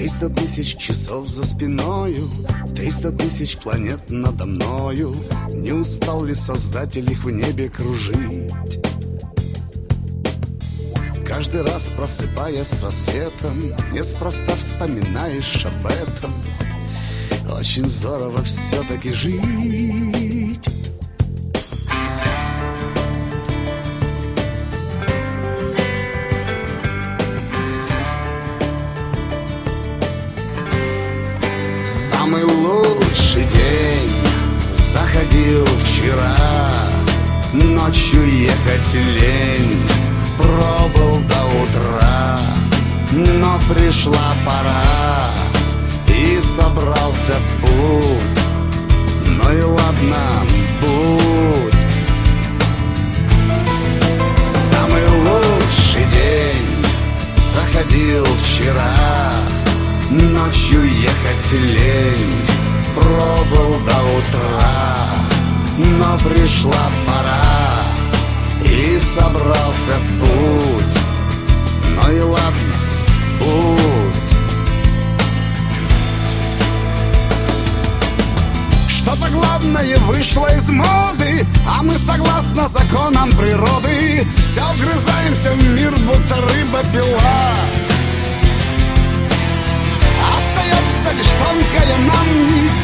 300 тысяч часов за спиною, 300 тысяч планет надо мною. Не устал ли Создатель их в небе кружить? Каждый раз, просыпаясь с рассветом, неспроста вспоминаешь об этом. Очень здорово все-таки жить. Самый лучший день заходил вчера. Ночью ехать лень, пробыл до утра. Но пришла пора, и собрался в путь. Ну и ладно, будь. Самый лучший день заходил вчера. Ночью ехать лень, пробыл до утра. Но пришла пора, и собрался в путь. Ну и ладно, будь. Что-то главное вышло из моды, а мы согласно законам природы все вгрызаемся в мир, будто рыба-пила. Остается лишь тонкая нам нить,